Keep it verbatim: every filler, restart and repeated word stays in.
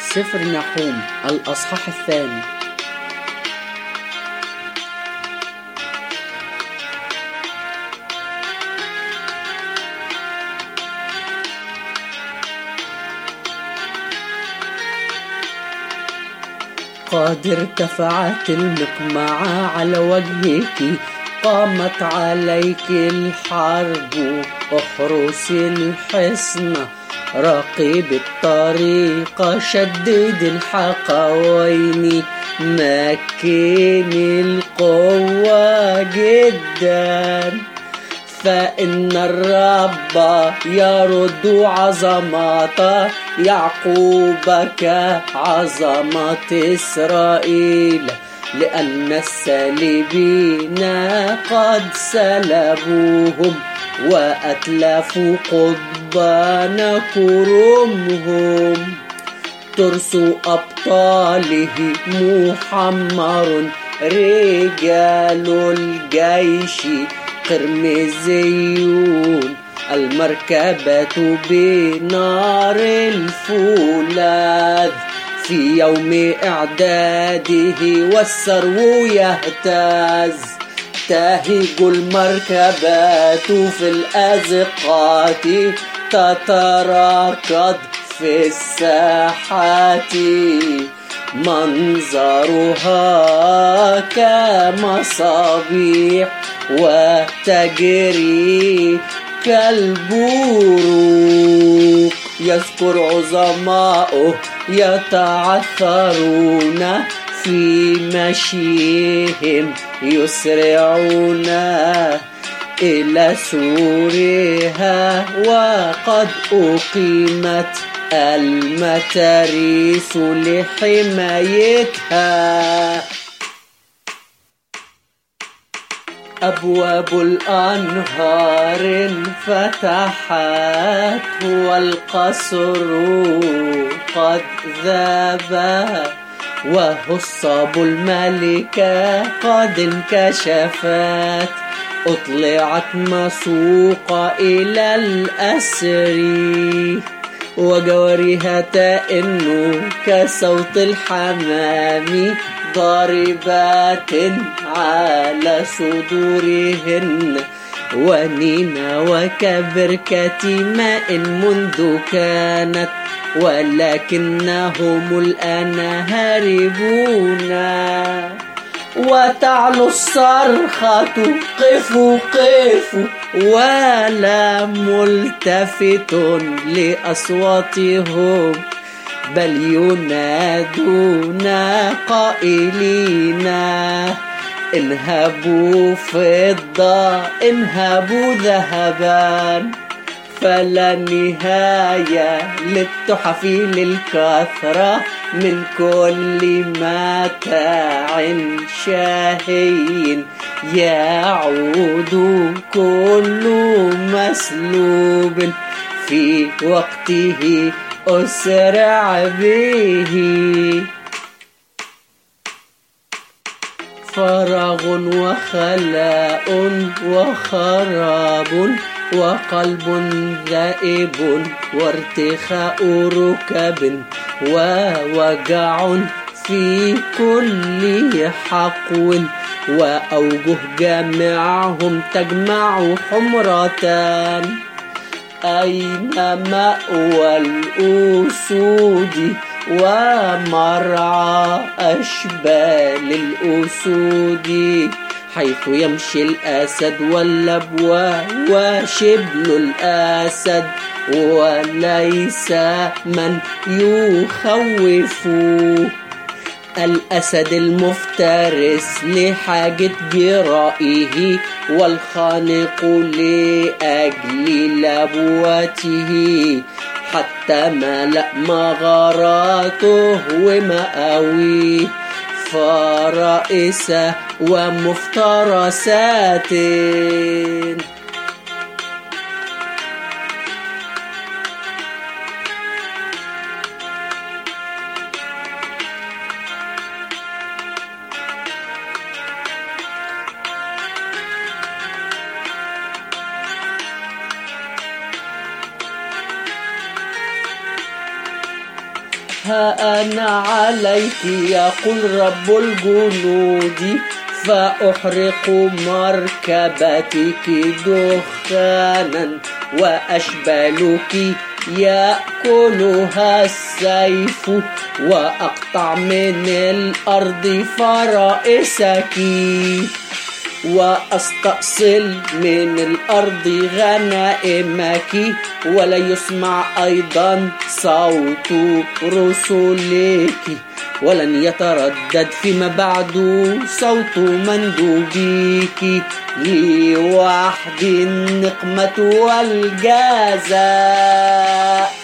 سفر نحوم الأصحاح الثاني. قد ارتفعت المقمعة على وجهك، قامت عليك الحرب، احرسي الحصن، راقب الطريق، شدد الحقوين، مكن القوة جدا، فإن الرب يرد عظمة يعقوب كعظمة إسرائيل، لأن السالبين قد سلبوهم وأتلفوا قضبان كرمهم. ترس أبطاله محمر، رجال الجيش قرمزيون، المركبة بنار الفولاذ، في يوم إعداده والسرو يهتز، تهج المركبات في الأزقات، تتراكض في الساحات، منظرها كمصابيح وتجري كالبروق، يذكر عظماؤه يتعثرون في مشيهم، يسرعون إلى سورها، وقد أقيمت المتاريس لحمايتها. أبواب الأنهار انفتحت، والقصر قد ذاب، وهصاب الملكة قد انكشفت، أطلعت مسوق إلى الأسر، وجوارها تئن كصوت الحمام، ضاربات على صدورهن، ونينا وكبركة ماء منذ كانت، ولكنهم الآن هاربون. وتعلو الصرخة قفوا قفوا، ولا ملتفت لأصواتهم، بل ينادون قائلين انهبوا فضة، انهبوا ذهبا، فلا نهاية للتحف للكثرة، من كل متاع شاهي يعود كل مسلوب، في وقته أسرع به. فراغ وخلاء وخراب، وقلب ذائب، وارتخاء ركب، ووجع في كل حقو، وأوجه جامعهم تجمع حمرتان. أين مأوى الأسود ومرعى أشبال الأسود، حيث يمشي الأسد واللبوة وشبل الأسد، وليس من يخوف. الأسد المفترس لحاجة جرائه، والخانق لأجل لبوته، حتى ملأ مغاراته ومأويه، فرائس ومفترسات. ها أنا عليك يقول رب الجنود فأحرق مركبتك دخانا وأشبالك يأكلها السيف وأقطع من الأرض فرائسك وأستأصل من الأرض غنائمك ولا يسمع أيضا صوت رسلك ولن يتردد فيما بعد صوت مندوبيك لي وحدي النقمة والجزاء.